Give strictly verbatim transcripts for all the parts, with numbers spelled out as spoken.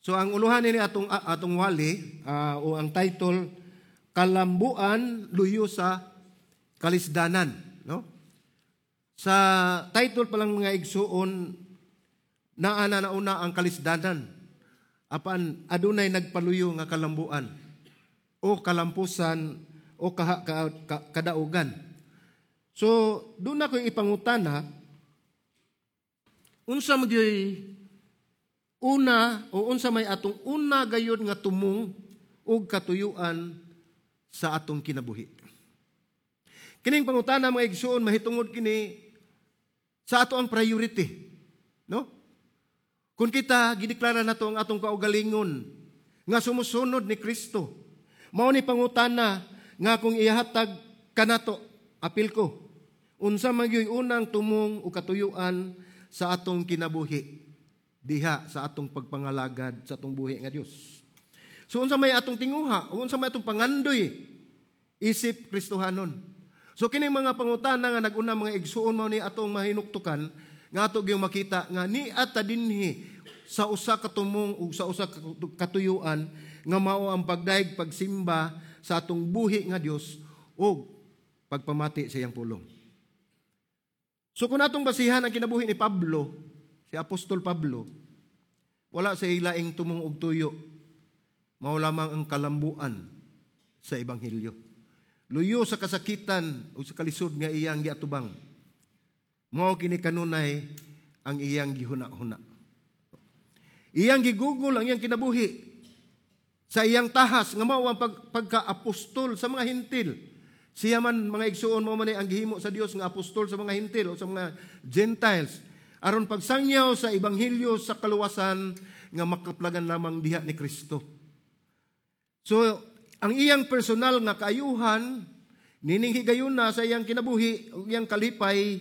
So ang uluhan ni atong atong wali uh, o ang title Kalambuan luyo sa kalisdanan, no? Sa title pa lang mga igsuon naa na nauna ang kalisdanan. Apan adunay nagpaluyo nga kalambuan o kalampusan o kaha, ka, ka, kadaugan. So doon na ko ipangutana unsa magyoy una o unsa may atong una gayon nga tumong og katuyuan sa atong kinabuhi. Kining pangutana mga igsoon mahitungod kini sa ato ang priority, no? Kung kita gideklara nato ang atong kaugalingon nga sumusunod ni Kristo, mao ni pangutana nga kung ihatag kanato apil ko unsa magyoy unang tumong o katuyuan sa atong kinabuhi diha sa atong pagpangalagad sa atong buhi nga Dios. So unsa may atong tinguha o unsa may atong pangandoy isip Kristohanon. So kini mga pangutana nga naguna mga igsuon mao ni atong mahinuktukan nga ato gyud makita nga ni ata dinhi sa usa ka tumong o sa usa ka katuyuan nga mao ang pagdaig pagsimba sa atong buhi nga Dios o pagpamati sa iyang pulong. So kung atong basihan ang kinabuhi ni Pablo, si Apostol Pablo, wala sa ilaing tumong og tuyo, mao lamang ang kalambuan sa ebanghelyo. Luyo sa kasakitan o sa kalisod nga iyang giatubang. Mao kini kanunay ang iyang gihuna-huna. Iyang gigugol ang iyang kinabuhi sa iyang tahas nga mao ang pag, pagka-apostol sa mga hintil. Siya man mga igsuon mao man ang gihimo sa Dios nga apostol sa mga hintil o sa mga Gentiles aron pagsangyaw sa ebanghelyo sa kaluwasan nga makaplagan lamang diha ni Kristo. So ang iyang personal nga kaayuhan nining higayuna sa iyang kinabuhi ug iyang kalipay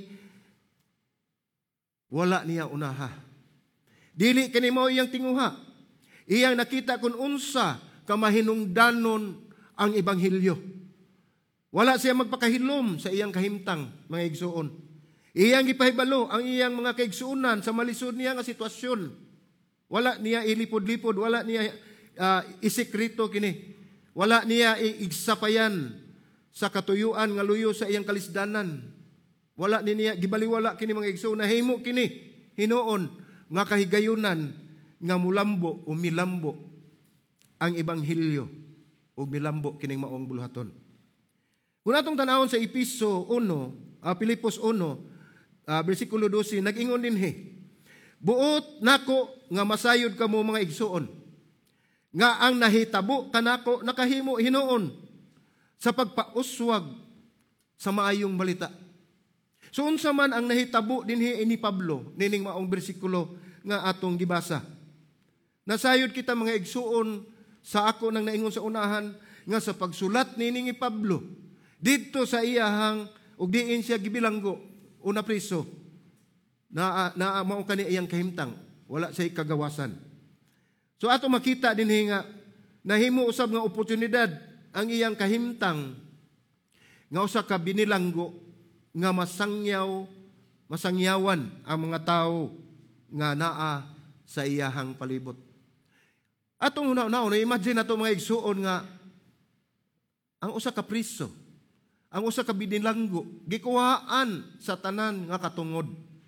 wala niya unaha. Dili kini mao iyang tinguha. Iyang nakita kung unsa kamahinungdanon ang ebanghelyo. Wala siya magpakahilom sa iyang kahimtang, mga igsuon. Iyang gipahibalo ang iyang mga kaigsuunan sa malisod niya nga sitwasyon. Wala niya ilipod-lipod, wala niya uh, isekrito kini. Wala niya igsapayan sa katuyuan nga luyo sa iyang kalisdanan. Wala niya gibaliwala kini mga igsuon na himo kini hinuon nga kahigayunan nga mulambo o milambo ang ebanghelyo o milambo kining maong buluhaton. Kung atong tanawon sa Episo one, uh, Pilipos one, uh, versikulo twelve, nag-ingon din he, buot nako nga masayod kamo mga igsuon, nga ang nahitabo kanako nakahimo hinuon sa pagpauswag sa maayong balita. So unsa man ang nahitabo dinhi ni Pablo, nining maong bersikulo nga atong gibasa. Nasayod kita mga igsuon sa ako nang naingon sa unahan nga sa pagsulat nining ni Pablo dito sa iyahang ug diin siya gibilanggo una priso na na mao kani iyang kahimtang wala say kagawasan. So ato makita dinhi nga nahimo usab nga oportunidad ang iyang kahimtang nga usa ka binilanggo nga masangyaw masangyawan ang mga tawo nga naa sa iyahang palibot. Atong una-una imagine nato mga igsuon nga ang usa ka priso ang usa ka binilanggo gikuhaan sa tanan nga katungod.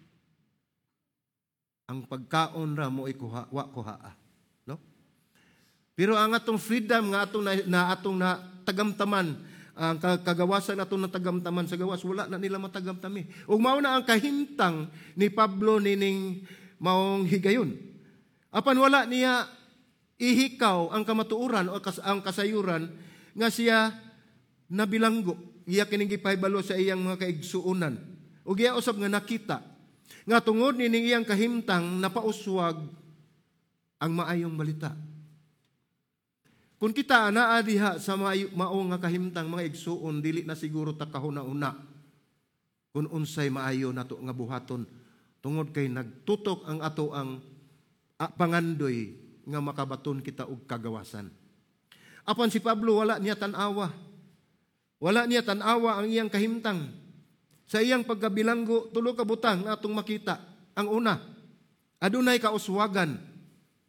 Ang pagkaon ra mo ikuha wa kuhaa, no? Pero ang atong freedom nga atong na, na atong na tagamtaman, ang kagawasan atong na tagamtaman sa gawas wala na nila matagamtami. Ug mao na ang kahimtang ni Pablo nining maong higayon. Apan wala niya ihikaw ang kamatuoran o kas, ang kasayuran nga siya nabilanggo. Iya kining gipahibalo sa iyang mga kaigsuunan. Ug iya usab nga nakita nga tungod nining iyang kahimtang napauswag ang maayong balita. Kung kita anaa diha sa mao nga kahimtang mga igsuon dili na siguro ta kahuna-una kung unsay maayo nato nga buhaton tungod kay nagtutok ang ato ang a, pangandoy nga makabaton kita og kagawasan. Apan si Pablo wala niya tan-awa. Wala niya tan-awa ang iyang kahimtang. Sa iyang pagkabilanggo, tulo ka butang na atong makita. Ang una, adunay kauswagan.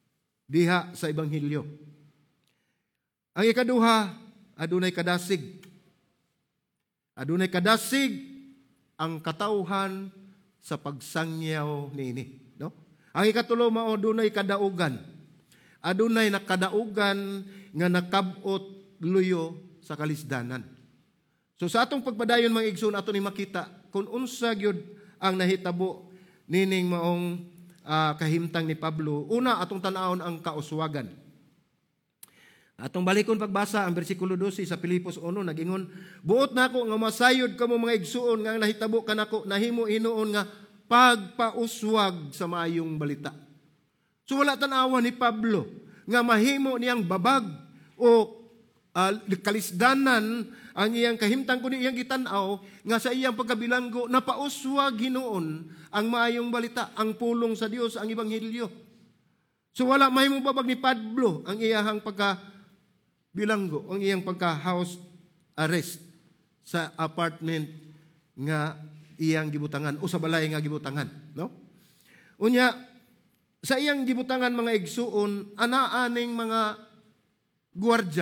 diha sa ebanghelyo. Ang ikaduha, adunay kadasig. Adunay kadasig ang katawhan sa pagsangyaw niini, no? Ang ikatulo mao adunay kadaugan. Adunay nakadaugan nga nakab-ot luyo sa kalisdanan. So sa atong pagpadayon mga igsoon ato ni makita kung unsa gyud ang nahitabo nining maong uh, kahimtang ni Pablo. Una atong tan-awon ang kauswagan. Atong balikon pagbasa ang bersikulo twelve sa Filipos one nagingon, buot nako nga masayod kamo mga igsuon nga ang nahitabo kanako nahimo hinuon nga pagpauswag sa maayong balita. So wala tan-awan ni Pablo nga mahimo niyang babag o uh, kalisdanan ang iyang kahimtang kundi iyang gitan-aw nga sa iyang pagkabilanggo napauswag hinuon ang maayong balita, ang pulong sa Dios, ang ebanghelyo. So wala mahimo babag ni Pablo ang iyang pagka bilanggo, ang iyang pagka-house arrest sa apartment nga iyang gibutangan o sa balay nga gibutangan, no? Unya sa iyang gibutangan mga igsuon anaaning mga gwardiya.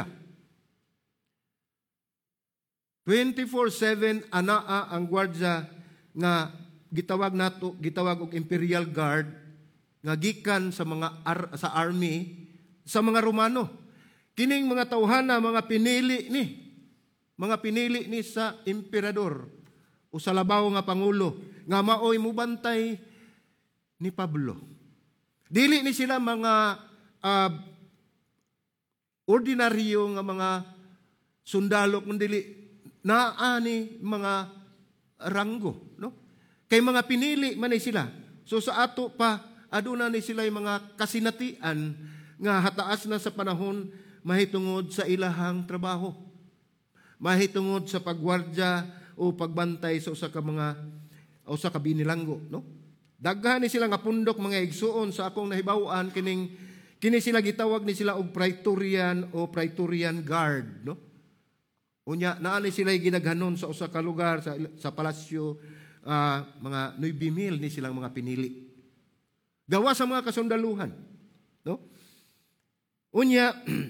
twenty-four seven anaa ang gwardiya nga gitawag nato gitawag og Imperial Guard nga gikan sa mga ar, sa army sa mga Romano. Kining mga tawhana, mga pinili ni, mga pinili ni sa emperador o sa labaw nga pangulo, nga maoy mubantay ni Pablo. Dili ni sila mga uh, ordinaryo nga mga sundalo, kundi naani mga ranggo, no? Kay mga pinili man ni sila. So sa ato pa aduna ni sila yung mga kasinatian nga hataas na sa panahon mahitungod sa ilahang trabaho, mahitungod sa pagwardya o pagbantay sa usa ka mga o sa kabinilanggo, no? Daghan ni sila nga pundok mga igsuon sa akong nahibaw-an kining kini sila gitawag ni sila og Praetorian o Praetorian Guard, no? Unya naa ni sila ginaghanon sa usa ka lugar sa sa palasyo, uh, mga nine mil ni silang mga pinili. Gawa sa mga kasundaluhan, no? Unya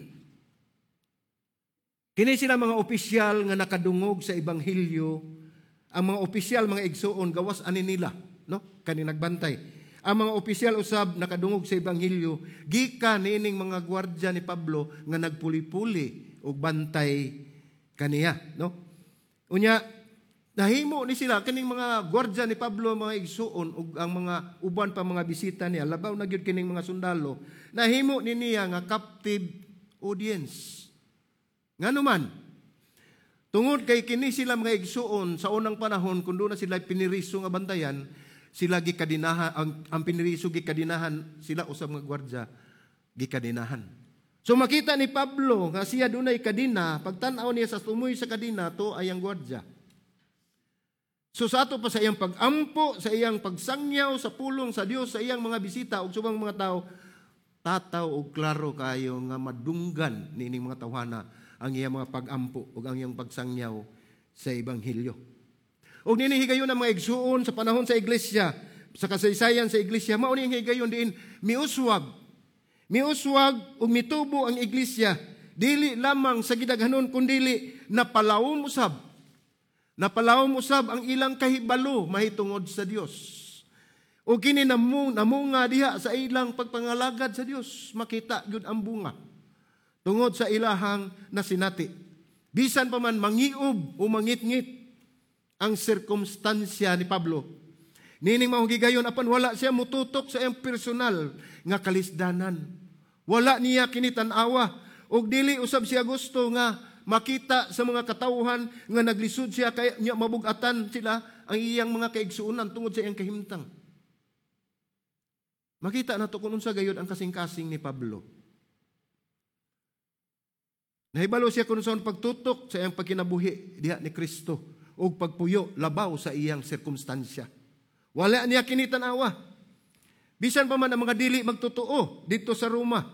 kini sila mga opisyal nga nakadungog sa ebanghelyo, ang mga opisyal mga igsuon gawas ani nila, no? Kani nagbantay. Ang mga opisyal usab nakadungog sa ebanghelyo gikan niining mga gwardiya ni Pablo nga nagpuli-puli og bantay kaniya, no? Unya nahimo ni sila kining mga gwardiya ni Pablo mga igsuon ug ang mga uban pa mga bisita niya labaw na gyud kining mga sundalo nahimo ni niya nga captive audience. Ngano man, tungod kay kini sila mga igsuon sa unang panahon kung doon na sila piniriso nga bantayan, sila gikadinahan, ang, ang piniriso gikadinahan, sila usab mga gwardya gikadinahan. So makita ni Pablo nga siya dunay kadina, pagtan-aw niya sa tumoy sa kadina, to ay ang gwardya. So sa ato pa sa iyang pag-ampo, sa iyang pagsangyaw, sa pulong sa Dios, sa iyang mga bisita, ug subang mga tao, tataw og klaro kayo nga madunggan nining mga tawhana ang iyang mga pag-ampo o ang iyang pagsangyaw sa ebanghelyo. O nini higayon ang mga igsuon sa panahon sa iglesia, sa kasaysayan sa iglesia, mao ni higayon diin miuswag. Miuswag o mitubo ang iglesia, dili lamang sa gidaghanon kundili napalawom usab. Napalawom usab ang ilang kahibalo mahitungod sa Dios. O kini namung, namunga diha sa ilang pagpangalagad sa Dios, makita gyud ang bunga tungod sa ilahang nasinati. Bisan pa man mangiub o mangitngit ang sirkumstansya ni Pablo. Nining mahugigayon apan wala siya mututok sa iyang personal nga kalisdanan. Wala niya kinitan-awa ug dili usab siya gusto nga makita sa mga katawhan nga naglisod siya kay nya mabug-atan sila ang iyang mga kaigsuonan tungod sa iyang kahimtang. Makita nato kung unsa gayud ang kasing-kasing ni Pablo. Nahibalo siya kung saan pagtutok sa iyang pagkinabuhi diha ni Kristo o pagpuyo labaw sa iyang sirkumstansya. Wala niya kinitan-awa. Bisan pa man ang mga dili magtotoo dito sa Roma.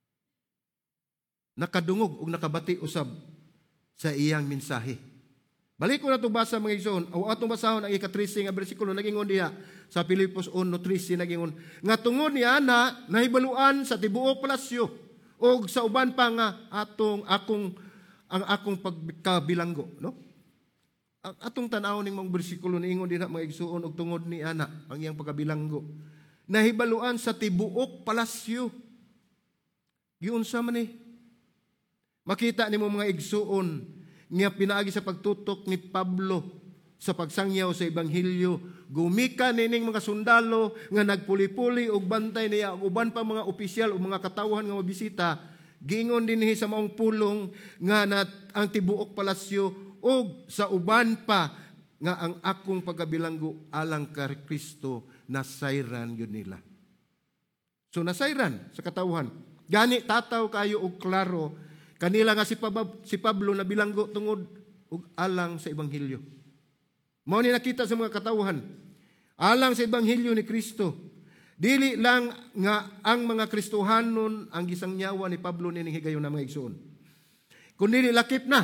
Nakadungog o nakabati usab sa iyang mensahe. Balik ko na itong basa mga igsoon. O atong basahon ang ika-trisi nga bersikulo nagingon diha sa Pilipos one trisi nagingon nga tungod ni ana nahibaluan sa tibuok palasyo o sa uban pa nga atong akong ang akong pagkabilanggo, no? Ang atong tan-aw ning mga bersikulo niingon diha mga igsoon og tungod ni ana ang iyang pagkabilanggo. Nahibaluan sa tibuok palasyo. Giunsa man ni? Makita nimo mga igsoon nga pinaagi sa pagtutok ni Pablo sa pagsangyaw sa Ebanghelyo. Gumika nining mga sundalo nga nagpuli-puli og bantay niya og uban pa mga opisyal o mga katawhan nga mabisita. Giingon dinhi sa maong pulong nga nat, ang tibuok palasyo og sa uban pa nga ang akong pagkabilanggo alang kay Kristo nasayran yun nila. So nasayran sa katawhan. Gani tataw kayo og klaro kanila nga si, Pab- si Pablo na bilanggo tungod og alang sa Ebanghelyo. Mao ni nakita sa mga katawhan. Alang sa Ebanghelyo ni Kristo. Dili lang nga ang mga Kristohanon ang gisangyawa ni Pablo nining higayon na mga igsoon. Kundi lakip na.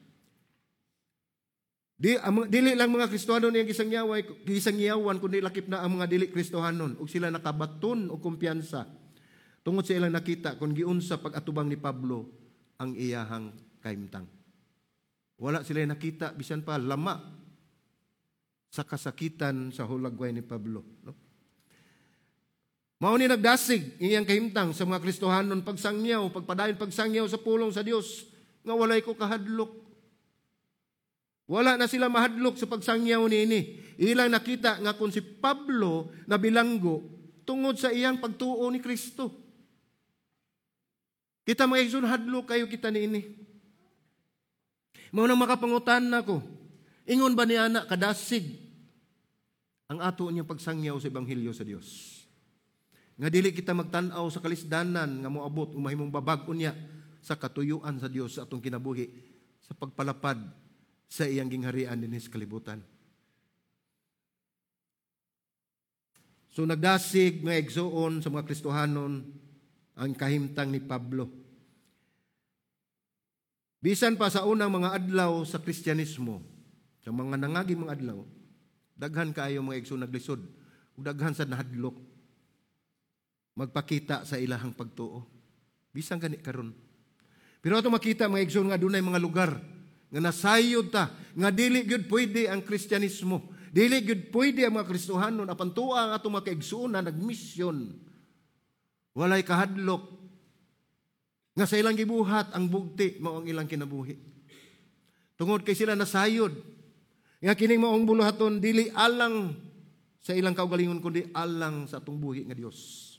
Di, ang, dili lang mga Kristohanon ang gisangyawa, gisangyawan kundi lakip na ang mga dili Kristohanon ug sila nakabaton og kumpiyansa tungod sa ilang nakita kung giunsa pag-atubang ni Pablo ang iyahang kahimtang. Wala sila nakita bisan pa lama sa kasakitan sa hulagway ni Pablo, no? Mao ni nagdasig iyang kahimtang sa mga Kristohanon pagsangyaw, pagpadayon pagsangyaw sa pulong sa Dios nga walay ko kahadlok. Wala na sila mahadlok sa pagsangyaw niini. Ilang nakita nga kung si Pablo na bilanggo tungod sa iyang pagtuo ni Kristo. Kita mga igsoon hadlok kayo kita niini. Mao nang makapangutan nako. Ingon ba ni ana kadasig ang ato niyang pagsangyaw sa Ebanghelyo sa Dios? Nga dili kita magtan-aw sa kalisdanan nga moabot o mahimong babag-on niya sa katuyuan sa Dios sa atong kinabuhi sa pagpalapad sa iyang gingharian dinhi sa kalibutan. So nagdasig mga igsoon sa mga Kristohanon ang kahimtang ni Pablo. Bisan pa sa unang mga adlaw sa Kristyanismo, sa mga nangaging mga adlaw, daghan kaayo mga igsoon naglisod ug daghan sa nahadlok magpakita sa ilahang pagtuo. Bisan gani karon. Pero ato makita mga igsoon nga dunay mga lugar nga nasayod ta nga dili gyud pwede ang Kristyanismo, dili gyud pwede ang mga Kristohanon apan tuwa ang atong mga kaigsoon na nagmisyon. Walay kahadlok nga sa ilang gibuhat ang bugti mao ang ilang kinabuhi. Tungod kay sila nasayod nga kining maong buluhaton dili alang sa ilang kaugalingon kundi alang sa atong buhi nga Dios.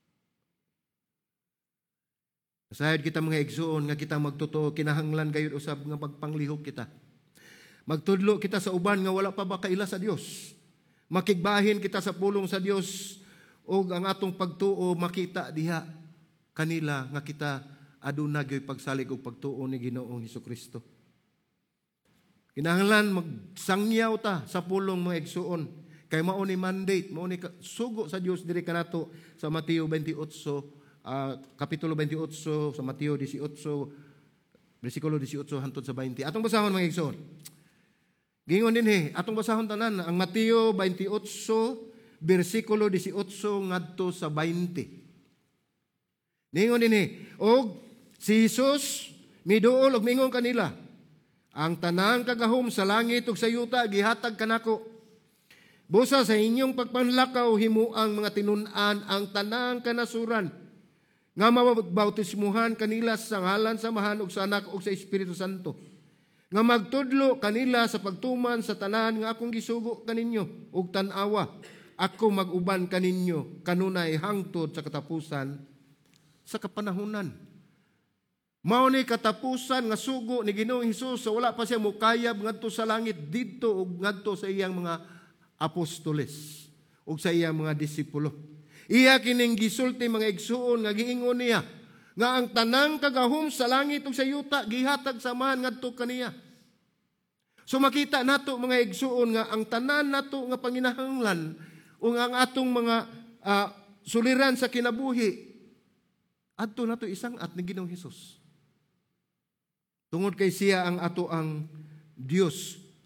Nasayod kita mga igsoon nga kita magtotoo kinahanglan gayud usab nga pagpanglihok kita. Magtudlo kita sa uban nga wala pa ba kaila sa Dios. Makigbahin kita sa pulong sa Dios o ang atong pagtuo makita diha kanila nga kita aduna gyoy pagsalig og pagtuo ni Ginoong Hesukristo. Kinahanglan magsangyaw ta sa pulong mga igsoon kay mao ni mandate, mao ni sugo sa Dios diri kanato sa Mateo twenty-eight uh, kapitulo twenty-eight sa Mateo eighteen bersikulo eighteen hangtod sa twenty. Atong basahon mga igsoon. Gingon dinhi, atong basahon tanan ang Mateo twenty-eight bersikulo eighteen ngadto sa twenty. Ningon dinhi, og si Jesus miduol og mingon kanila, ang tanang kagahom sa langit ug sa yuta gihatag kanako. Busa sa inyong pagpanlakaw himuang mga tinun-an ang tanang kanasuran nga mabautismuhan kanila sa ngalan sa Amahan ug sa Anak ug sa Espiritu Santo. Nga magtudlo kanila sa pagtuman sa tanan nga akong gisugo kaninyo ug tan-awa. Ako mag-uban kaninyo kanunay hangtod sa katapusan sa kapanahunan. Mao ni katapusan nga sugo ni Ginoong Hesus sa wala pa siya mukayab ngadto sa langit didto ug ngadto sa iyang mga apostoles ug sa iyang mga disipulo. Iya kining gisulti mga igsuon nga giingon niya nga ang tanang kagahom sa langit ug sa yuta gihatag samahan ngadto kaniya. So makita nato mga igsuon nga ang tanan nato nga panginahanglan ug ang atong mga uh, suliran sa kinabuhi adto nato isang at ni Ginoong Hesus. Tungod kay siya ang ato ang Dios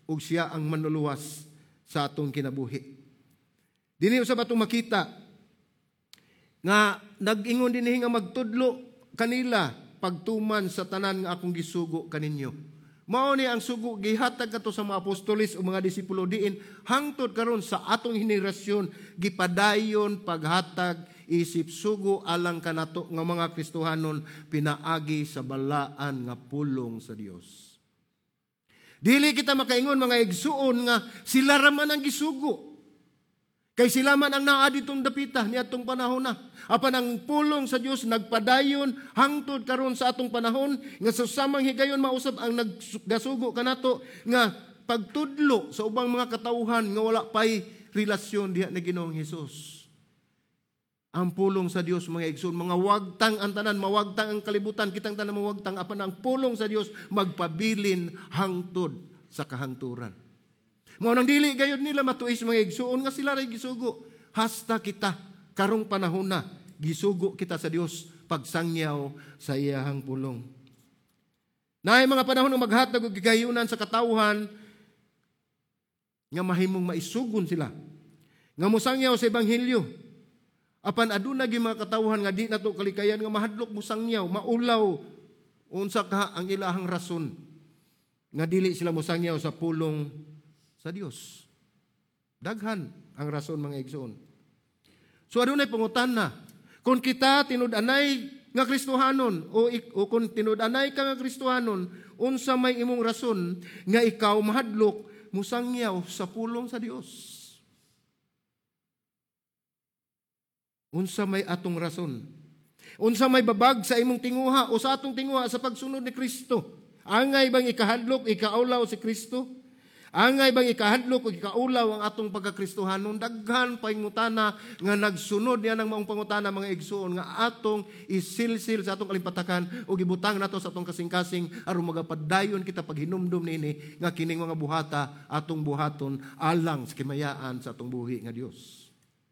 ug siya ang manluluwas sa atong kinabuhi. Dinhi usab atong makita nga nag-ingon dinhi nga magtudlo kanila pagtuman sa tanan nga akong gisugo kaninyo. Mao ni ang sugo gihatag kato sa mga apostolis o mga disipulo diin hangtod karon sa atong henerasyon gipadayon paghatag isip sugo alang kanato nga mga Kristohanon pinaagi sa balaan nga pulong sa Dios. Dili kita makaingon mga igsuon nga sila raman ang gisugo. Kay sila man ang naa ditong dapita ni atong panahon na. Apan ang pulong sa Dios nagpadayon hangtod karon sa atong panahon nga sa samang higayon mausab ang naggasugo kanato nga pagtudlo sa ubang mga katawhan nga wala pay relasyon diha ni Ginoong Hesus. Ang pulong sa Dios mga igsoon, mga wagtang ang tanan, mawagtang ang kalibutan, kitang tanan mawagtang apan ang pulong sa Dios magpabilin hangtod sa kahangturan. Mao nang dili gayud nila matuis mga igsuon nga sila ray gisugo. Hasta kita karong panahon na gisugo kita sa Dios pagsangyaw sa iyahang pulong. Naay mga panahon nga maghatag og gigayunan sa katawhan nga mahimong maisugon sila. Nga mosangyaw sa ebanghelyo. Apan aduna gyud mga katawhan nga di nato kalikayan nga mahadlok mosangyaw, maulaw unsa ka ang ilahang rason nga dili sila mosangyaw sa pulong sa Dios. Daghan ang rason mga igsoon. So adunay pangutana, kung kita tinud-anay nga Kristohanon o, o kung tinud-anay ka nga Kristohanon, unsa may imong rason nga ikaw mahadlok musangyaw sa pulong sa Dios? Unsa may atong rason? Unsa may babag sa imong tinguha o sa atong tinguha sa pagsunod ni Kristo? Angay bang ikahadlok, ikaulaw si Kristo? Angay bang ikahadlok o ikaulaw ang atong pagkakristohanon? Daghan pangutana nga nagsunod niya ng maong pangutana mga igsuon nga atong isilsil sa atong kalimpatakan o gibutang nato sa atong kasing-kasing aron magapadayon kita paghinumdum nini nga kining mga buhata atong buhaton alang sa kimayaan sa atong buhi nga Dios.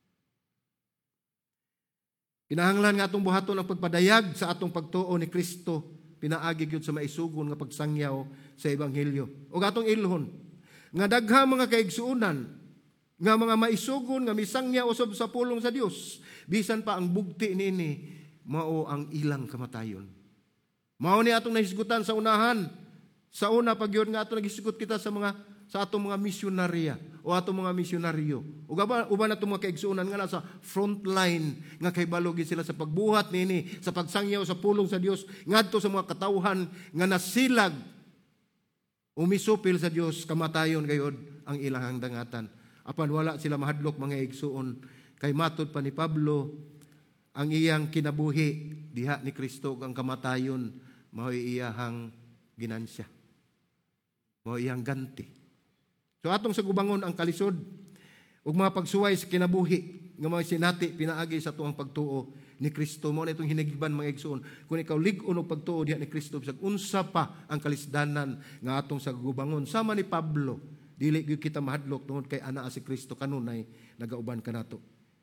Kinahanglan nga atong buhaton ang pagpadayag sa atong pagtuo ni Kristo pinaagi gyud sa maisugon nga pagsangyaw sa ebanghelyo. O atong ilhon nga dagha mga kaigsuunan nga mga maisugon nga misangya usab sa pulong sa Dios bisan pa ang bugti nini mao ang ilang kamatayon. Mao ni atong nahisgutan sa unahan sa una pagyon nga atong nagisgot kita sa mga sa atong mga misyonarya o atong mga misyonaryo. Ug uban atong mga kaigsuunan nga nasa front line nga kay balugi sila sa pagbuhat nini sa pagsangyaw sa pulong sa Dios ngadto sa mga katawhan nga nasilag umisupil sa Dios kamatayon gayod ang ilang dangatan. Apan wala sila mahadlok mga igsuon kay matud pa ni Pablo ang iyang kinabuhi diha ni Kristo ang kamatayon mao iyahang ginansya. Mao iyang ganti. So atong sa gubangon ang kalisod ug mga pagsuway sa kinabuhi nga mga sinati pinaagi sa tuang pagtuo ni Kristo. Mao na itong hinigban mga igsoon. Kung ikaw lig-on og pagtuo diha ni Kristo bisag unsa pa ang kalisdanan nga atong sa gubangon sama ni Pablo, dili gyud kita mahadlok tungod kay anaa si Kristo kanunay nagauban kanato.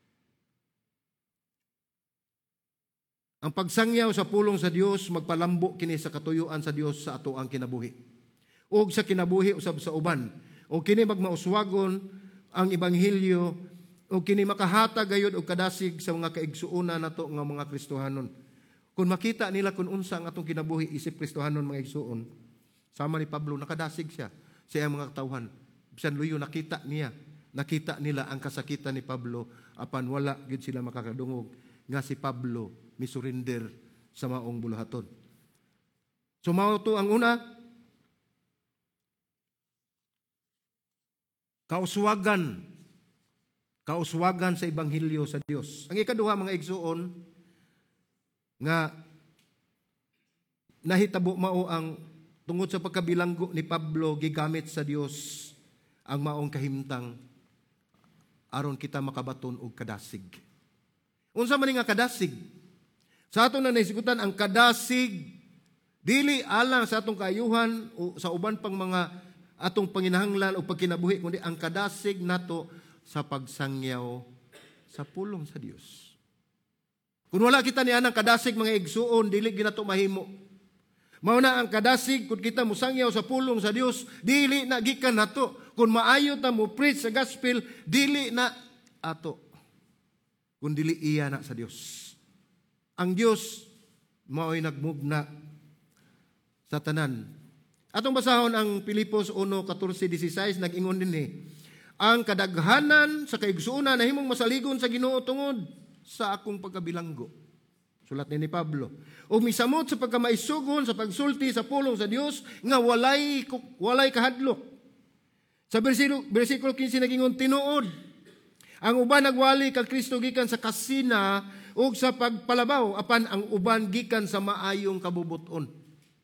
Ang pagsangyaw sa pulong sa Dios magpalambo kini sa katuyuan sa Dios sa ato ang kinabuhi. Og sa kinabuhi usab sa uban. O kini magmauswagon ang ebanghelyo o kini makahatag gayud og kadasig sa mga kaigsuonan nato nga mga Kristohanon. Kung makita nila kung unsa ang atong kinabuhi isip Kristohanon mga igsuon, sama ni Pablo nakadasig siya sa iyang mga katawhan. Bisan luyo nakita niya, nakita nila ang kasakitan ni Pablo apan wala gid sila makakadungog nga si Pablo misurinder sa maong buluhaton. So mao to ang una, kauswagan kauswagan sa ebanghelyo sa Dios. Ang ikaduha mga igsuon nga nahitabo mao ang tungod sa pagkabilanggo ni Pablo gigamit sa Dios ang maong kahimtang aron kita makabaton og kadasig. Unsa man nga kadasig? Sa aton na naisigutan ang kadasig dili alang sa atong kaayuhan o sa uban pang mga atong panginahanglan o pagkinabuhi kundi ang kadasig nato sa pagsangyaw sa pulong sa Dios. Kung wala kita niya ng kadasig mga igsuon, dili ginato mahimo. Mao na ang kadasig kun kita musangyaw sa pulong sa Dios, dili na gikan nato. Kun maayo ta mo preach sa gospel, dili na ato. Kun dili iya na sa Dios. Ang Dios mao'y nagmugna sa tanan. Atong basahon ang Pilipos one, fourteen, sixteen, nag-ingon din eh, ang kadaghanan sa kaigsuonan na himong masaligon sa Ginoo tungod sa akong pagkabilanggo. Sulat ni, ni Pablo. O misamot sa pagkamaisugon, sa pagsulti sa pulong sa Dios nga walay walay kahadlok. Sa versikulo, versikulo fifteen nagingon, tinuod. Ang uban nagwali kag Kristo gikan sa kasina ug sa pagpalabaw, apan ang uban gikan sa maayong kabubuton.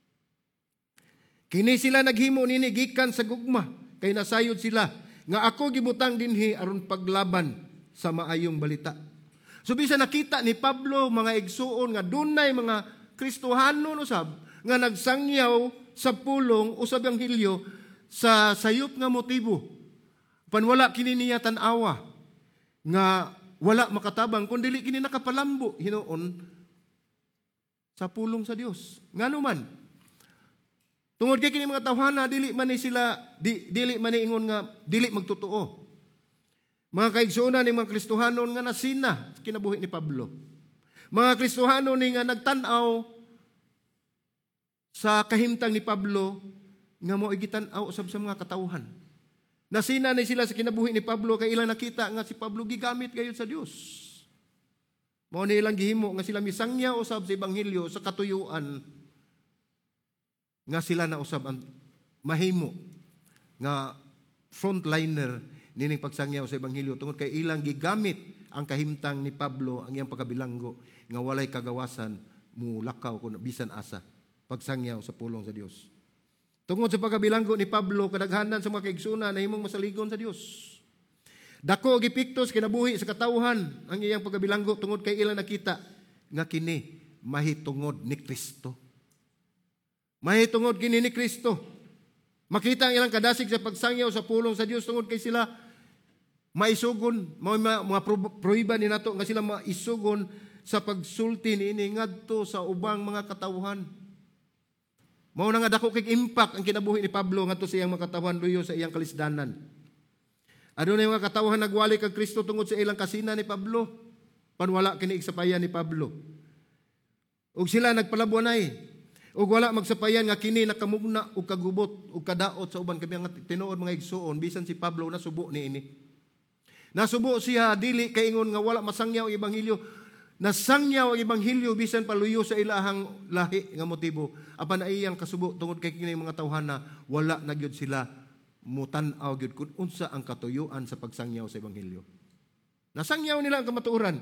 Kini sila naghimo nini gikan sa gugma, kay nasayod sila nga ako gibutang dinhi aron paglaban sa maayong balita. So bisan nakita ni Pablo mga igsuon nga dunay mga Kristohanon usab nga nagsangyaw sa pulong usab ang hilyo sa sayop nga motibo. Panwala kini niya tan-awa nga wala makatabang kun dili kini nakapalambo hinuon sa pulong sa Dios. Ngano man tungod kay kini mga tawhana dili man ni sila di, dili man ni ingon nga dili magtotoo. Mga kaigsuonan ni mga Kristohanon nga nasina kinabuhi ni Pablo. Mga Kristohanon ni nga nagtan-aw sa kahimtang ni Pablo nga mo igitan-aw usab sa mga katawhan. Nasina ni sila sa kinabuhi ni Pablo kay ilang nakita nga si Pablo gigamit gayud sa Dios. Mao ni ilang gihimo nga sila misangya usab sa ebanghelyo sa katuyuan nga sila na usab ang mahimo nga frontliner nining pagsangyaw sa ebanghelyo tungod kay ilang gigamit ang kahimtang ni Pablo ang iyang pagkabilanggo nga walay kagawasan mulakaw kun bisan asa pagsangyaw sa pulong sa Dios. Tungod sa pagkabilanggo ni Pablo kadaghanan sa mga kaigsuonan na himong masaligon sa Dios. Dako gipiktos kinabuhi sa katawhan ang iyang pagkabilanggo tungod kay ilang nakita nga kini mahitungod ni Kristo. Mahitungod kini ni Kristo. Makita ang ilang kadasig sa pagsangyaw sa pulong sa Dios tungod kay sila maisugon, mga, mga prohiban ni nato nga sila maisugon sa pagsulti niini ngadto sa ubang mga katawhan. Mao na nga dako kay impact ang kinabuhi ni Pablo ngadto sa iyang mga katawhan luyo sa iyang kalisdanan. Adunay mga katawhan nagwali kag Kristo tungod sa ilang kasina ni Pablo. Panwala kini igsapayan ni Pablo. Ug sila nagpalabuanay. Ug wala magsapayan nga kini nakamugna og kagubot ug kadaot sa uban kami nga tinuod mga igsuon bisan si Pablo nasubo niini. Nasubo siya dili kay ingon nga wala masangyaw ang ebanghelyo. Nasangyaw ang ebanghelyo bisan paluyo sa ilahang lahi nga motibo. Apan ay iyang kasubo tungod kay kini mga tawhana wala na gyud sila mutan-aw gyud kun unsa ang katuyuan sa pagsangyaw sa ebanghelyo. Nasangyaw nila ang kamatuoran.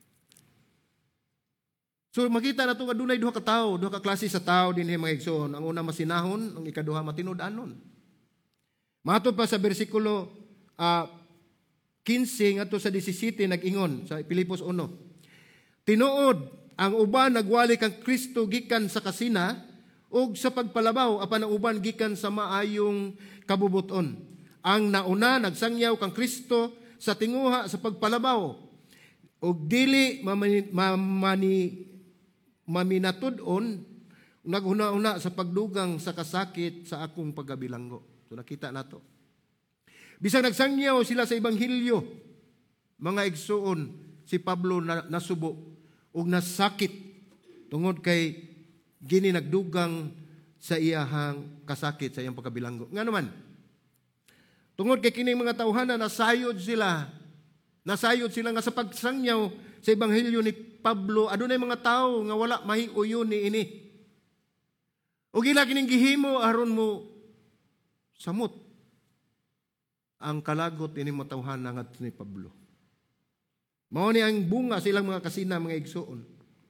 So makita na ito nga dunay duha ka tao, duha ka klase sa tao din mga igsoon. Ang una masinahon, ang ikaduha matinud-anon. Matod pa sa bersikulo uh, fifteen ngadto sa seventeen nag-ingon sa Pilipos one. Tinuod ang uban nagwali kang Kristo gikan sa kasina ug sa pagpalabaw apan ang uban gikan sa maayong kabubuton. Ang nauna nagsangyaw kang Kristo sa tinguha sa pagpalabaw ug dili mamani, mamani maminatud-on naghuna-una sa pagdugang sa kasakit sa akong pagkabilanggo. So nakita nato. Bisag nagsangyaw sila sa ebanghelyo, mga igsuon, si Pablo na, nasubo ug nasakit tungod kay gini nagdugang sa iyahang kasakit sa iyang pagkabilanggo. Nga naman, tungod kay kining mga tawhana nasayod sila, nasayod sila nga sa pagsangyaw sa ebanghelyo ni Pablo, adunay mga tao nga wala mahiuyon ni ini. O gila kining gihimo aron mo samot ang kalagot ini mo tawhana ngadto ni Pablo. Mao ni ang bunga silang mga kasina mga igsuon.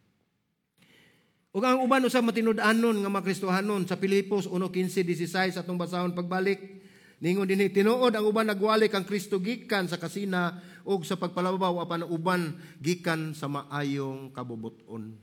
Ug ang uban usab matinud-anon nga mga Kristohanon sa Pilipos one fifteen sixteen atong basahon pagbalik ningon dinhi tinuod ang uban nagwali kang Kristo gikan sa kasina ug sa pagpalabaw apan ang uban gikan sa maayong kabubuton.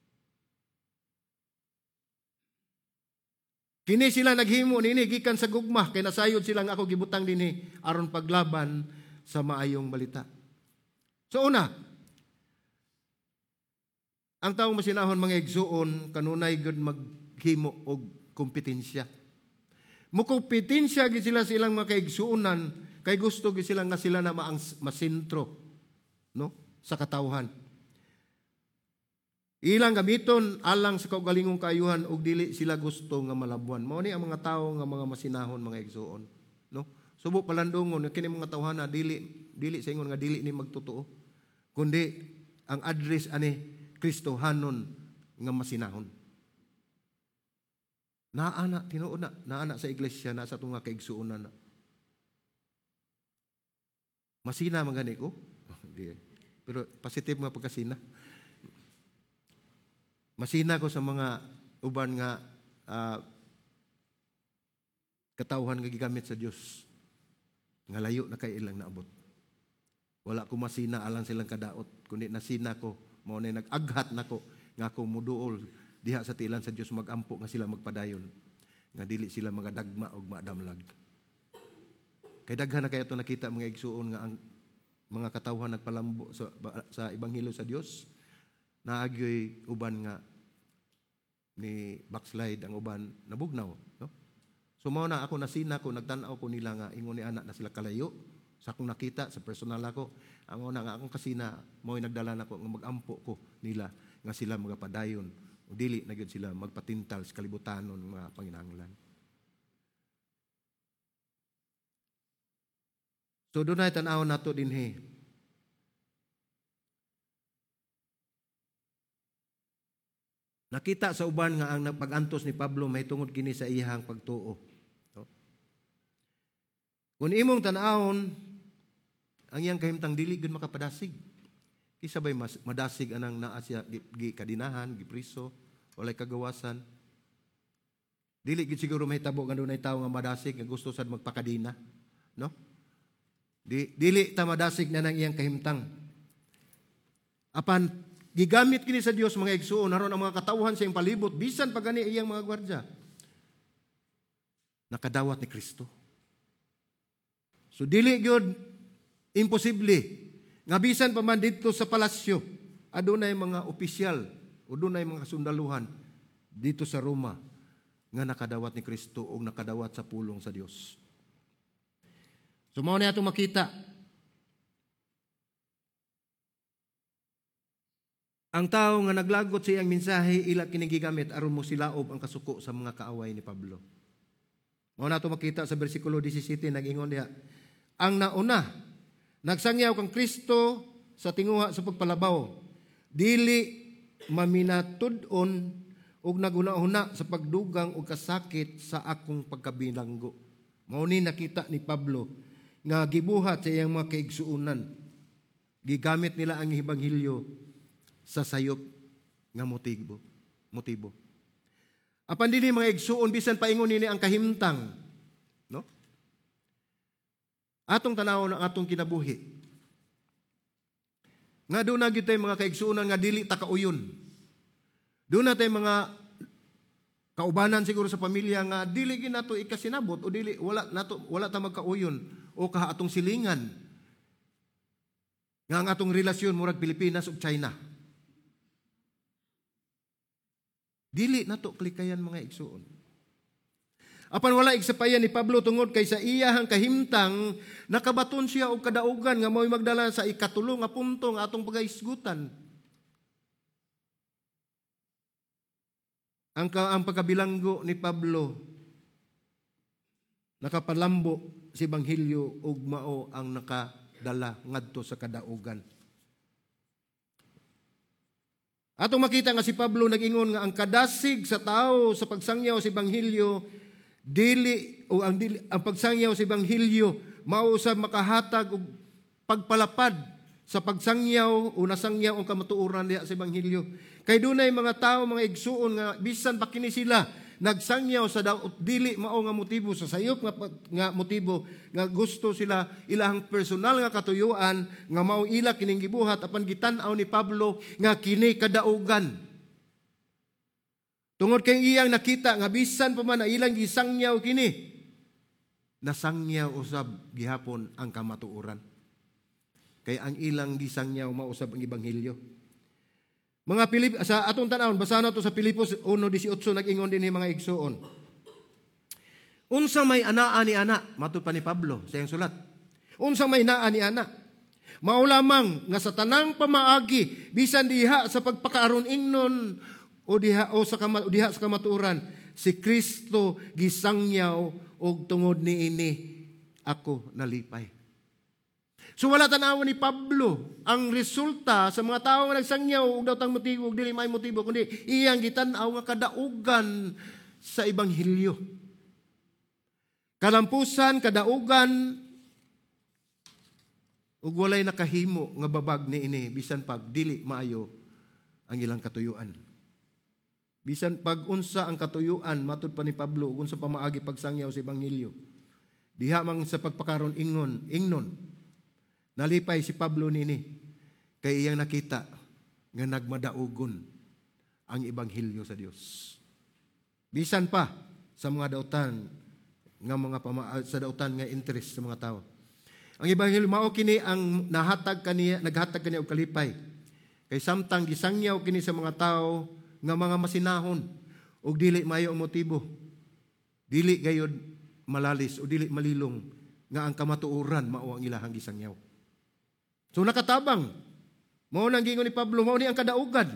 Kini sila naghimo nini gikan sa gugma kay nasayod sila nga ako gibutang dinhi aron paglaban sa maayong balita. So una, ang taong masinahon mga igsuon kanunay gud mag maghimo og kompetensya. Mukompetensya gid sila silang mga kaigsuonan kay gusto gid sila nga sila na maang masentro, no, sa katawhan. Ilang gamiton alang sa kaugalingong kaayuhan ug dili sila gusto nga malabuan. Mao ni ang mga tawo nga mga masinahon, mga igsuon, no? Subo palandungon kini mga tawhana dili dili sa ingon nga dili ni magtotoo, kundi ang address ani Kristohanon nga masinahon. Naana tinuod na, naana sa iglesia na sa tunga kaigsuonan na. Masina man gani ko. Pero positive nga pagkasina. Masina ko sa mga uban nga uh, katawhan nga gigamit sa Dios. Nga layo na kay ilang naabot. Wala ko masina alang silang kadaot, kundi nasina ko, mao na nag-aghat nako nga ako muduol diha sa tilan sa Dios magampo nga sila magpadayon. Nga dili sila mga dagma og madamlag. Kay daghan na kay ato nakita mga igsuon nga ang mga katawhan nagpalambo sa, sa ebanghelyo sa Dios. Naagyoy uban nga ni backslide ang uban nabugnaw, no? So mao na ako nasina ko nagtan-aw ko nila nga ingon ni anak na sila kalayo sa akong nakita sa personal ako. Ang una nga akong kasina mao'y nagdala nako nga magampo ko nila nga sila magapadayon o dili na gyud sila magpatintal sa kalibutanon mga panginahanglan. So dunay tan-aw nato dinhi. Nakita sa uban nga ang pag-antos ni Pablo may tungod kini sa iyang pagtuo. No? Kung imong tan-awon, ang iyang kahimtang dili gud makapadasig. Kisa ba'y mas, madasig anang naa siya gi kadinahan, gi priso, walay kagawasan. Dili gid siguro mahitabo nga dunay tawo nga madasig nga gusto sad magpakadina, no? Di, dili ta madasig na nang iyang kahimtang. Apan gigamit kini sa Dios mga igsuon aron ang mga katawhan sa iyang palibot bisan pa gani iyang mga gwardiya nakadawat ni Kristo. So dili gyud imposible nga bisan pa man dito sa palasyo adunay mga opisyal o dunay mga sundaluhan dito sa Roma nga nakadawat ni Kristo o nakadawat sa pulong sa Dios. So mao na atong makita ang tao nga naglagot sa iyang mensahe ila kini gigamit aron mo silaob ang kasuko sa mga kaaway ni Pablo. Mao nato makita sa bersikulo seventeen nag-ingon diha, ang nauna nagsangyaw kang Kristo sa tinguha sa pagpalabaw, dili maminatud-on ug naguna-una sa pagdugang ug kasakit sa akong pagkabilanggo. Mao ni nakita ni Pablo nga gibuhat sa iyang mga kaigsuonan. Gigamit nila ang ebanghelyo sa sayop nga motibo. Motibo. Apan dinhi mga igsuon bisan paingon nini ang kahimtang, no? Atong tanaw ng atong kinabuhi. Nga doon na gyud tay mga kaigsuonan nga dili ta kauyon. Doon na tay mga kaubanan siguro sa pamilya nga dili gyud nato ikasinabot o dili wala nato wala ta magkauyon o kaha atong silingan. Nga ang atong relasyon murag Pilipinas ug China. Dili nato klikayan mga igsuon. Apan wala igsapayan ni Pablo tungod kay sa iyahang kahimtang nakabaton siya og kadaugan nga mao'y magdala sa ikatulo nga punto nga atong pagaisgutan. Ang ka ang pagkabilanggo ni Pablo nakapalambo si ebanghelyo ug mao ang nakadala ngadto sa kadaugan. Atong makita nga si Pablo nag-ingon nga ang kadasig sa tao sa pagsangyaw sa ebanghelyo dili o ang dili, ang pagsangyaw sa ebanghelyo mao usab makahatag og pagpalapad sa pagsangyaw o nasangyaw ang kamatuoran diha sa ebanghelyo. Kay dunay mga tao mga igsuon nga bisan pa kini sila nagsangyaw sa daot dili mao nga motibo sa sayop nga nga motibo nga gusto sila ilahang personal nga katuyuan nga mao ila kining gibuhat apan gitan-aw ni Pablo nga kini kadaugan. Tungod kay iyang nakita nga bisan pa man na ilang gisangyaw kini nasangyaw usab gihapon ang kamatuoran. Kay ang ilang gisangyaw mao usab ang ebanghelyo. Mga Pilip sa atong tan-awon basahan nato sa Pilipos one eighteen nag-ingon din ni mga igsuon. Unsa may anaa ni ana, matud pa ni Pablo sa iyang sulat. Unsa may naa ni ana? Mao lamang nga sa tanang pamaagi bisan diha sa pagpakaaron ingnon o diha o sa kama, o diha sa kamatuoran, si Kristo gisangyaw og tungod niini ako nalipay. So wala tanaw ni Pablo ang resulta sa mga tawo nga nagsangyaw og daw tang motibo og dili may motibo kundi iyang gitan-aw nga kadaugan sa ebanghelyo. Kalampusan, kadaugan ug walay nakahimo nga babag niini bisan pag dili maayo ang ilang katuyuan. Bisan pag unsa ang katuyuan matud pa ni Pablo ug unsa pa maagi pagsangyaw sa ebanghelyo. Diha man sa pagpakaron ingon, ingnon nalipay si Pablo nini kay iyang nakita nga nagmadaugon ang ebanghelyo sa Dios. Bisan pa sa mga dautan nga mga pama, sa dautan nga interest sa mga tao. Ang ebanghelyo mao kini ang nahatag kaniya, naghatag kaniya og kalipay. Kay samtang gisangyaw kini sa mga tao nga mga masinahon ug dili maayo ang motibo. Dili gayud malalis o dili malilong nga ang kamatuoran mao ang ilahang gisangyaw. So nakatabang. Mao nang gingon ni Pablo, mao ni ang kadaugan.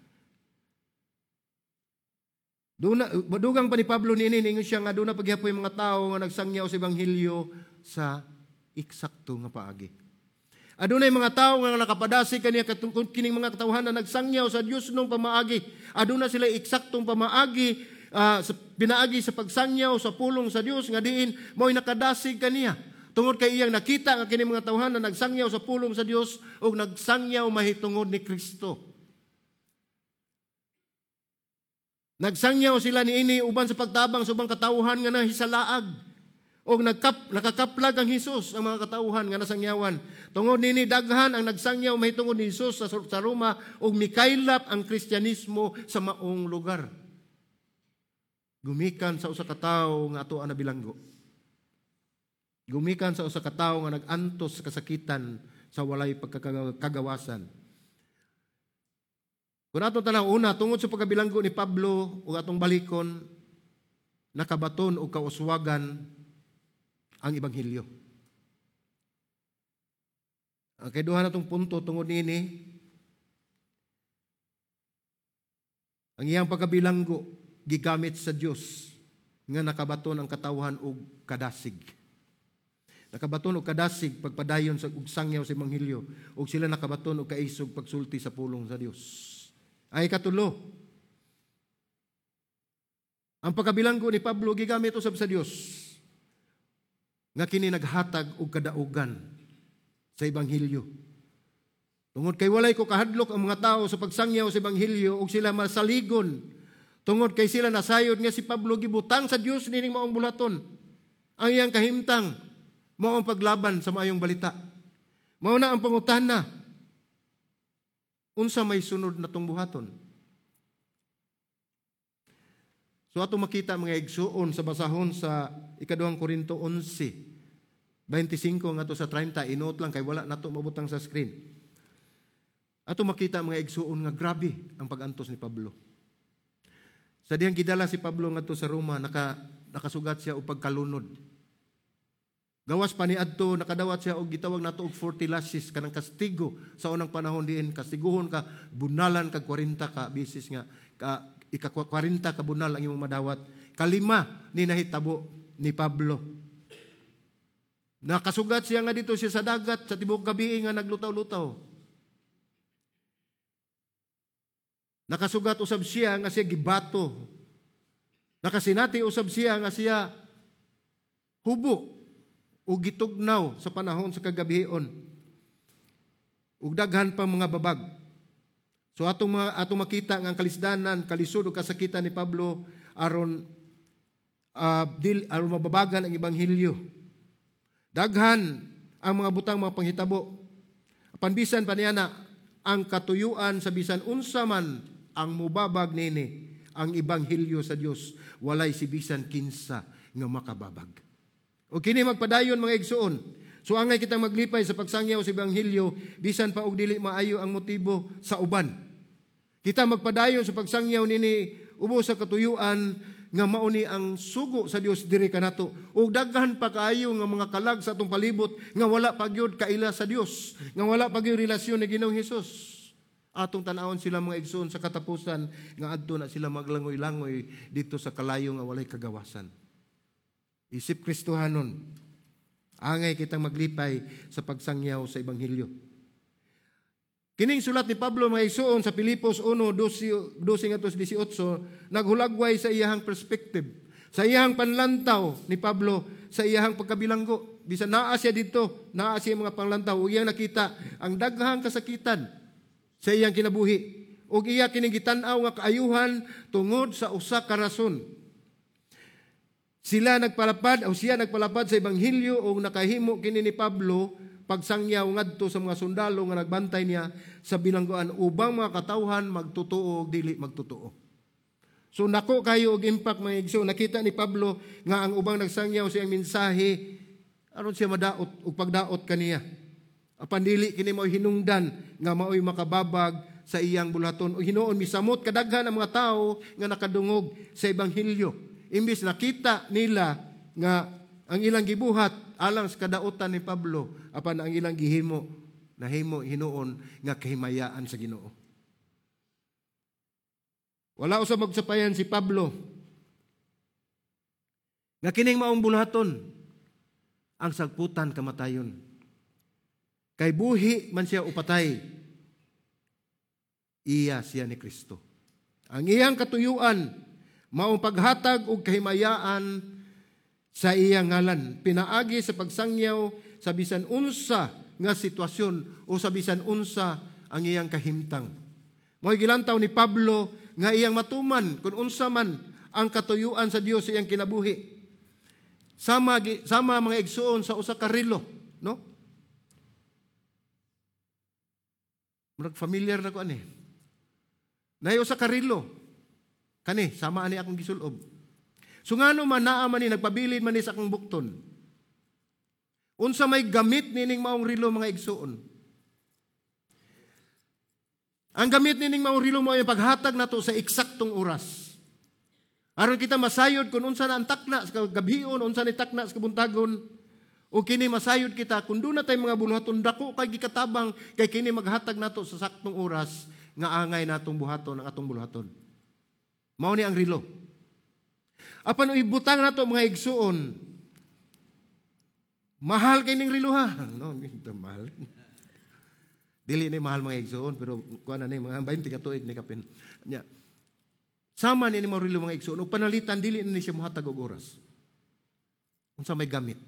Duna madugang pa ni Pablo niini ningon siya nga duna pagyapoy mga tao nga nagsangyaw sa ebanghelyo sa eksakto nga paagi. Adunay mga tao nga nakapadasi kaniya katungkod kining mga katawhan na nagsangyaw sa Dios nung pamaagi. Aduna sila eksaktong pamaagi uh, sa pinaagi sa pagsangyaw sa pulong sa Dios nga diin mao'y nakadasig kaniya. Tungod kay iyang nakita nga kini mga tawhan na nagsangyaw sa pulong sa Dios o nagsangyaw mahitungod ni Kristo. Nagsangyaw sila niini uban sa pagtabang sa ubang katawhan nga nahisalaag o nagkap nakakaplag ang Hesus ang mga katawhan nga nasangyawan. Tungod nini daghan ang nagsangyaw mahitungod ni Hesus sa, sa Roma o mikaylap ang Kristyanismo sa maong lugar. Gumikan sa usa ka tawo nga ato ana bilanggo. Gumikan sa usa ka tawo nga nag-antos sa kasakitan sa walay pagkagawasan. Kung ato tanang una, tungod sa pagkabilanggo ni Pablo o atong balikon, nakabaton o kauswagan ang ebanghelyo. Ang kaiduha natong punto tungod nini, ang iyang pagkabilanggo gigamit sa Dios nga nakabaton ang katawhan og kadasig. Nakabaton og kadasig pagpadayon sa ug sangyaw sa ebanghelyo ug sila nakabaton og kaisog pagsulti sa pulong sa Dios. Ay katulo. Ang pagkabilanggo ni Pablo gigamit usab sa Dios nga kini naghatag og kadaugan sa ebanghelyo. Tungod kay walay ko kahadlok ang mga tao sa pagsangyaw sa ebanghelyo ug sila masaligon. Tungod kay sila nasayod nga si Pablo gibutang sa Dios nining maong bulaton. Ang iyang kahimtang mao ang paglaban sa maayong balita. Mao na ang pangutana. Unsa may sunod na tong buhaton? So ato makita mga igsuon sa basahon sa ikaduhang Korinto eleven, twenty-five ngadto sa thirty, inoot lang kay wala nato mabutang sa screen. Ato makita mga igsuon nga grabe ang pag-antos ni Pablo. Sa diyang gidala si Pablo ngadto sa Roma, naka nakasugat siya og pagkalunod. Gawas pa ni adto nakadawat siya og gitawag nato og forty lashes kanang kastigo sa unang panahon diin, kastiguhon ka bunalan kag forty ka bisis nga ka ika forty ka bunal ang imong madawat. Kalima ni nahitabo ni Pablo. Nakasugat siya nga dito siya sa dagat sa tibuok gabi nga naglutaw-lutaw. Nakasugat usab siya nga siya gibato. Nakasinati usab siya nga siya hubo o gitugnaw sa panahon sa kagabion. Ug daghan pa mga babag. So atong mga atong makita nga ang kalisdanan, kalisod ug kasakitan ni Pablo aron uh, dil aron mababagan ang ebanghelyo. Daghan ang mga butang mga panghitabo. Apan bisan pa niya na ang katuyuan sa bisan unsa man ang mubabag nini ang ebanghelyo sa Dios, walay si bisan kinsa nga makababag. O kini magpadayon mga igsuon. So angay kita maglipay sa pagsangyaw sa ebanghelyo bisan pa og dili maayo ang motibo sa uban. Kita magpadayon sa pagsangyaw nini ubos sa katuyuan nga mauni ang sugo sa Dios diri kanato. Ug daghan pa kaayo nga mga kalag sa atong palibot nga wala pa gyud kaila sa Dios, nga wala pa gyud relasyon ni Ginoong Hesus. Atong tan-awon sila mga igsoon sa katapusan nga adto na sila maglangoy-langoy dito sa kalayo nga walay kagawasan. Isip Kristohanon, angay kitang maglipay sa pagsangyaw sa Ebanghelyo. Kining sulat ni Pablo mga igsoon sa Filipos one, twelve hangtod eighteen, naghulagway sa iyahang perspective, sa iyahang panlantaw ni Pablo, sa iyahang pagkabilanggo. Bisan naa siya dito, naa siya mga panlantaw, ug iyang nakita ang daghang kasakitan sa iyang kinabuhi, ug iya kining gitan-aw nga kaayuhan tungod sa usa ka rason. Sila nagpalapad o siya nagpalapad sa Ebanghelyo ug nakahimo kini ni Pablo pagsangyaw ngadto sa mga sundalo nga nagbantay niya sa bilangguan ubang mga katawhan magtotoo ug dili magtotoo. So nako kayo og impact mga igsoon, nakita ni Pablo nga ang ubang nagsangyaw sa iyang mensahe aron siya madaot ug pagdaot kaniya. Apan dili kini mao hinungdan nga maoy makababag sa iyang bulaton o hinuon misamot kadaghan ang mga tawo nga nakadungog sa Ebanghelyo. Imbis nakita nila nga ang ilang gibuhat alang sa kadaotan ni Pablo, apan ang ilang gihimo nahimo hinuon nga kahimayaan sa Ginoo. Wala usab magsapayan si Pablo nga kining maong bulaton ang sagputan kamatayon. Kay buhi man siya upatay, iya siya ni Kristo. Ang iyang katuyuan maong paghatag og kahimayaan sa iyang ngalan, pinaagi sa pagsangyaw sa bisan unsa nga sitwasyon o sa bisan unsa ang iyang kahimtang. Mo'y gilantaw ni Pablo nga iyang matuman kung unsa man ang katuyuan sa Dios sa iyang kinabuhi. Sama sama mga igsoon sa usa ka relo, no? Murag familiar na ko ani. Nay usa ka relo. Kani sama ani akong gisulob. So ngano man naa man ni nagpabilin man ni sa akong bukton. Unsa may gamit nining maong rilo mga igsoon. Ang gamit nining maong rilo mo ay paghatag nato sa eksaktong oras. Aron kita masayod kung unsa na ang takna sa gabion, unsa ni takna sa kabuntagon, o kini masayod kita kung doon na tayo mga buluhaton dako kay gikatabang kay kini maghatag nato sa saktong oras nga angay natong buhaton ang atong buluhaton. Mao ni ang rilo. Apan ibutang nato mga igsuon. Mahal kay ning rilo ha. No, ito mahal. Dili ni mahal mga igsuon pero kuan na ni mga twenty ka tuig ni kapin. Nya. Sama ni mga rilo mga igsuon ug panalitan dili ni siya mohatag og oras. Unsa may gamit?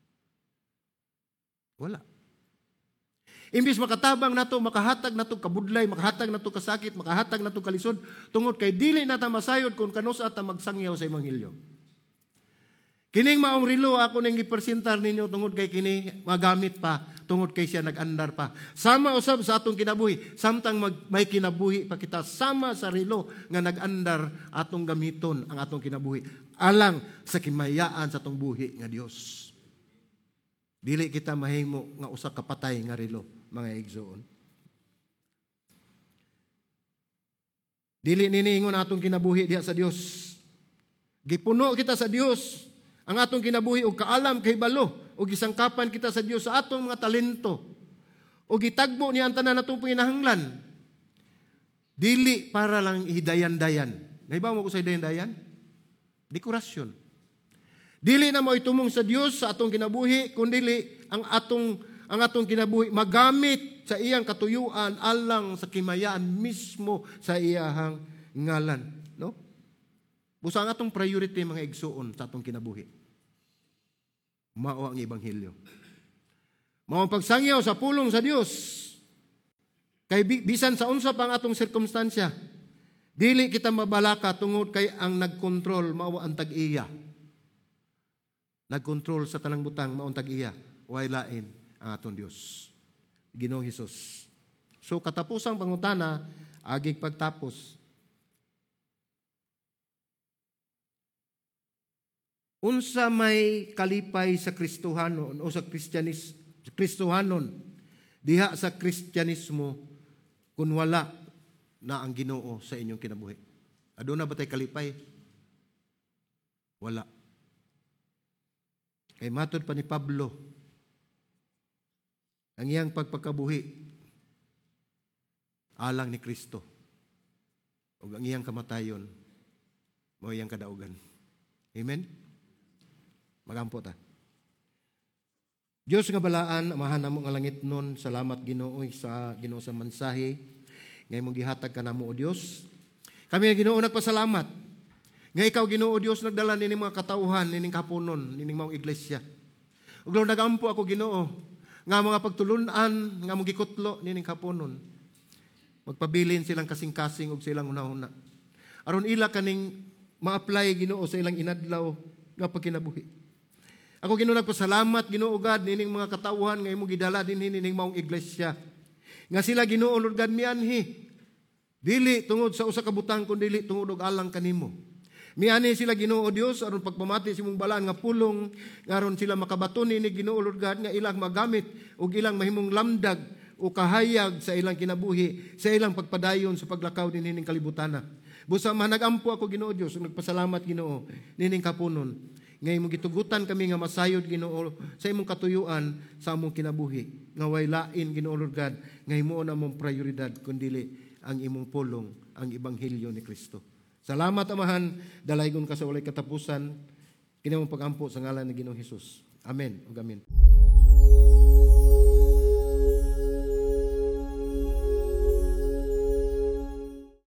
Wala. Imbis makatabang nato, makahatag nato kabudlay, makahatag nato kasakit, makahatag nato kalisod, tungod kay dili nata masayod kung kanusa ta magsangyaw sa Ebanghelyo. Kining maong rilo ako nang gipresentar ninyo tungod kay kini magamit pa, tungod kay siya nag-andar pa. Sama usab sa atong kinabuhi, samtang mag, may kinabuhi pa kita sama sa rilo nga nag-andar atong gamiton ang atong kinabuhi alang sa kimayaan sa atong buhi nga Dios. Dili kita mahimo nga usa ka patay nga rilo mga igsoon. Dili niningon atong kinabuhi diha sa Dios. Gipuno kita sa Dios ang atong kinabuhi og kaalam kay balo og gisangkapan kita sa Dios sa atong mga talento og gitagbo niya ang tanan natong panginahanglan. Dili para lang hidayan-dayan. Nahibaw mo ko sa hidayan-dayan? Dekorasyon. Dili na mo itumong sa Dios sa atong kinabuhi kundi ang atong ang atong kinabuhi magamit sa iyang katuyuan alang sa kimayaan mismo sa iyahang ngalan, no? Busa ang atong priority mga igsuon sa atong kinabuhi. Mao ang Ebanghelyo. Mao ang pagsangyaw sa pulong sa Dios. Kay bisan sa unsa pang atong sirkumstansya, dili kita mabalaka tungod kay ang nagkontrol mao ang tag-iya. Nagkontrol sa tanang butang mao ang tag-iya, way lain ang atong Dios, Ginoong Hesus. So katapusang pangutana, agig pagtapos. Unsa may kalipay sa Kristohanon o sa Kristyanis, Kristohanon diha sa Kristyanismo kung wala na ang Ginoo sa inyong kinabuhi? Aduna ba tay kalipay? Wala. Kay matod pa ni Pablo, ang iyang pagpakabuhi alang ni Kristo. O ang iyang kamatayon mo iyang kadaugan. Amen? Magampo ta. Diyos nga balaan, amahan namo nga langit nun, salamat Ginoo sa Ginoo sa mensahe, ngay mong gihatag ka namo o Dios. Kami nga Ginoo nagpasalamat, nga ikaw Ginoo Dios nagdala nining mga katauhan, nining kapunon, nining mga iglesia. Ug law nagampo ako Ginoo, nga mga pagtulunan, nga mong gikutlo nining kapunon. Magpabilin silang kasing-kasing ug silang una-una. Aron ila kaning ma-apply Ginoo sa ilang inadlaw nga pagkinabuhi. Ako Ginoo nagpasalamat Ginoo God nining mga katauhan nga imong gidala dinhi nining maong iglesia. Nga sila Ginoo Lord God mianhi. Dili tungod sa usa ka butang kun dili tungod og alang kanimo. Mianhi sila Ginoo Dios aron pagpamati sa imong balaan nga pulong aron sila makabaton ni Ginoo Lord God nga ilang magamit ug ilang mahimong lamdag o kahayag sa ilang kinabuhi, sa ilang pagpadayon sa paglakaw dinhi ning kalibutana. Busa man nagampo ako Ginoo Dios ug nagpasalamat Ginoo nining kapunon. Ngay mong gitugutan kami nga masayod Ginoo sa imong katuyuan sa among kinabuhi. Nga way lain Ginoo Lord God, nga himuon among prioridad kundi ang imong pulong, ang ebanghelyo ni Kristo. Salamat Amahan, dalaygon ka sa walay katapusan. Kini mong pagampo sa ngalan ni Ginoong Hesus. Amen ug amen.